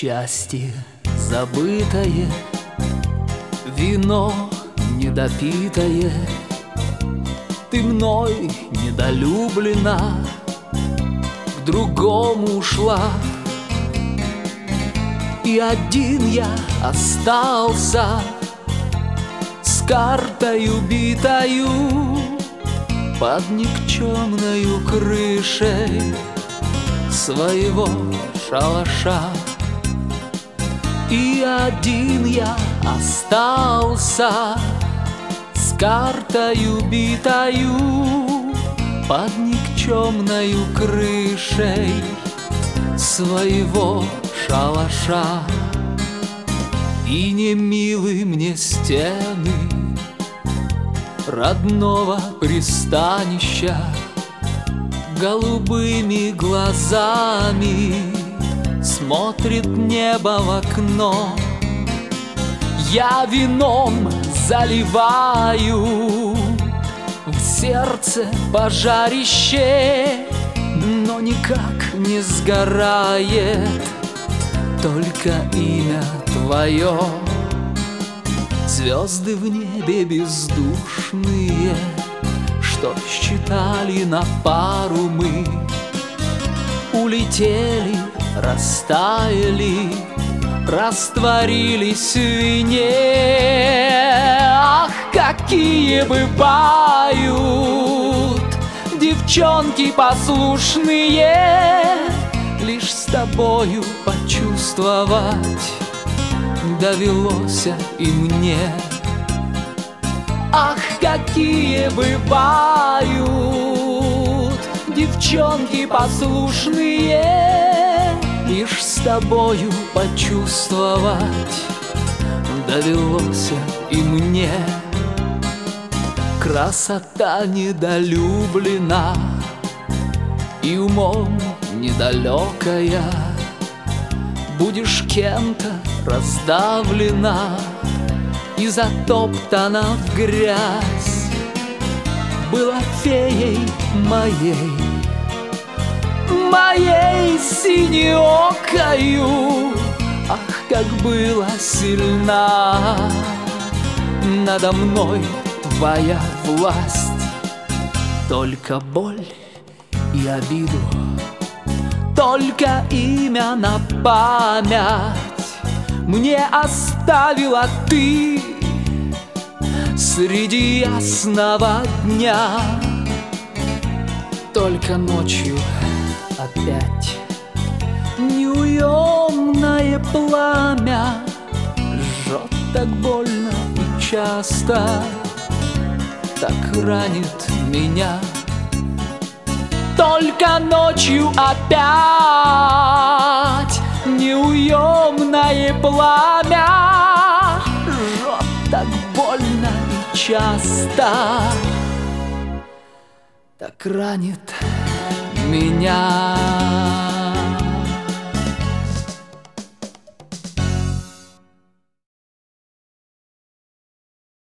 Счастье забытое, вино недопитое, ты мной недолюблена, к другому ушла. И один я остался с картой убитою под никчемною крышей своего шалаша. И один я остался с картой убитою под никчемною крышей своего шалаша. И не милы мне стены родного пристанища, голубыми глазами смотрит небо в окно. Я вином заливаю в сердце пожарище, но никак не сгорает только имя твое. Звезды в небе бездушные, что считали на пару мы, улетели, растаяли, растворились в вине. Ах, какие бывают девчонки послушные, лишь с тобою почувствовать довелось и мне. Ах, какие бывают девчонки послушные, лишь с тобою почувствовать довелось и мне. Красота недолюблена и умом недалекая, будешь кем-то раздавлена и затоптана в грязь. Была феей моей, моей синеокою, ах, как была сильна надо мной твоя власть. Только боль и обиду, только имя на память мне оставила ты среди ясного дня. Только ночью опять неуемное пламя жжет так больно и часто, так ранит меня. Только ночью опять неуемное пламя жжет так больно и часто, так ранит меня.